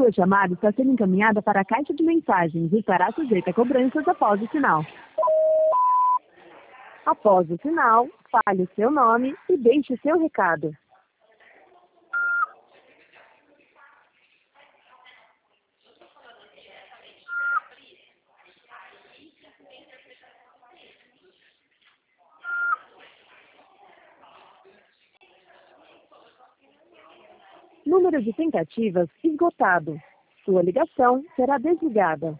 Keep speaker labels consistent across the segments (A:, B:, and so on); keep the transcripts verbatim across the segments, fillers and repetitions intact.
A: Sua chamada está sendo encaminhada para a caixa de mensagens e estará sujeita a cobranças após o sinal. Após o sinal, fale o seu nome e deixe o seu recado. Número de tentativas esgotado. Sua ligação será desligada.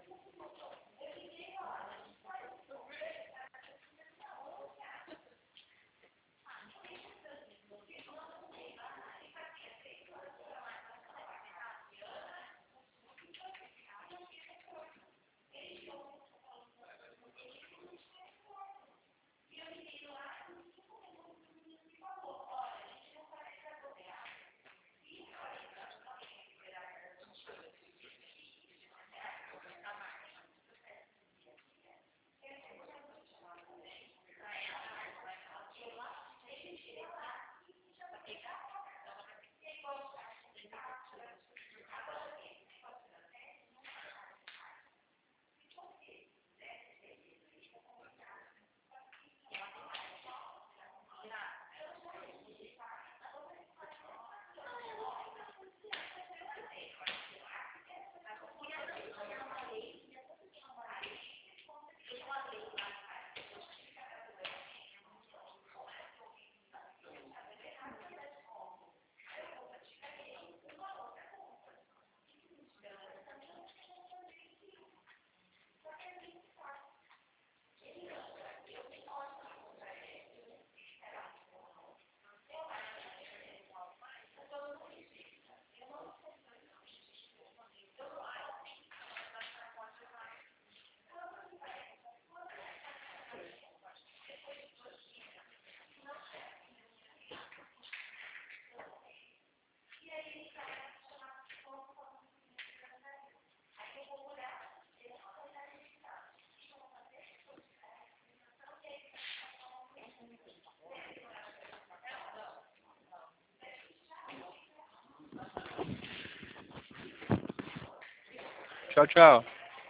B: Tchau, tchau.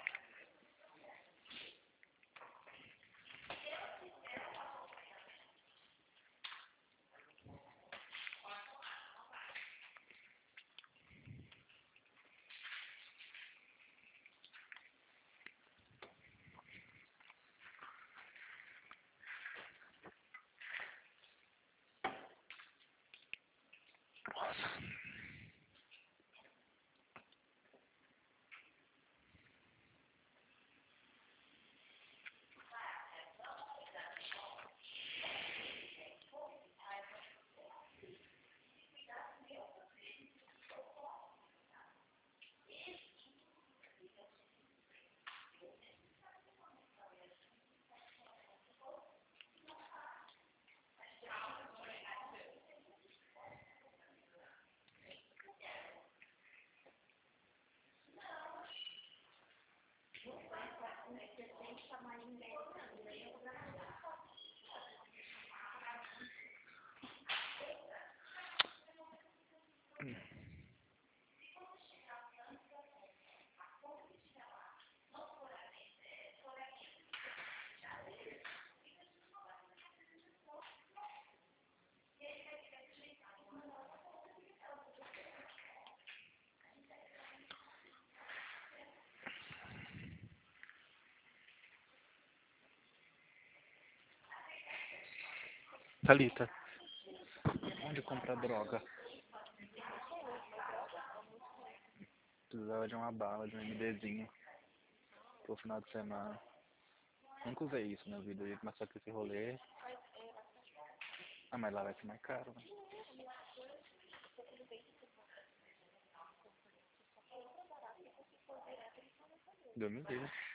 B: Thalita, onde comprar droga? Precisava de uma bala, de um MDzinho pro final de semana. Nunca usei isso na vida, eu ia começar com esse rolê. Ah, mas lá vai ser mais caro, né? Deus me livre.